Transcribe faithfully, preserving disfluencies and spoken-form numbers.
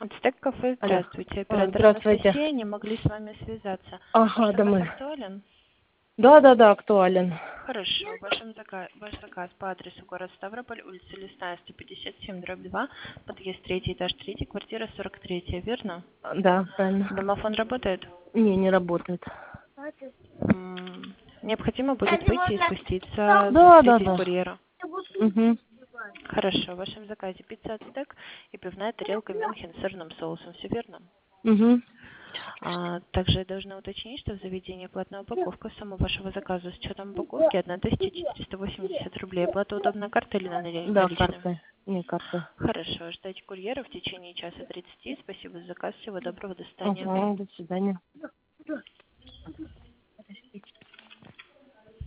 Ацтек кафе, Алло. здравствуйте. А, Оператор здравствуйте. Анастасия, не могли с вами связаться. Ага, Ваш да заказ мы. актуален? Да, да, да, актуален. Хорошо. Вашим зака- Ваш заказ по адресу город Ставрополь, улица Лесная, сто пятьдесят семь, дробь два, подъезд третий, этаж третий, квартира сорок три, верно? Да, правильно. Домофон работает? Не, не работает. М, Необходимо будет выйти и спуститься, Да, да, встретить да. курьера. Угу. Хорошо. В вашем заказе пицца Ацтек и пивная тарелка Мюнхен с сырным соусом, все верно? Угу. А, также я должна уточнить, что в заведении платная упаковка суммы вашего заказа с учетом упаковки тысяча четыреста восемьдесят рублей. Оплата удобная картой или нале- Да, наличными? карты. Не, карты. Хорошо. Ждать курьера в течение часа тридцати. Спасибо за заказ. Всего доброго. До свидания. Угу, до свидания.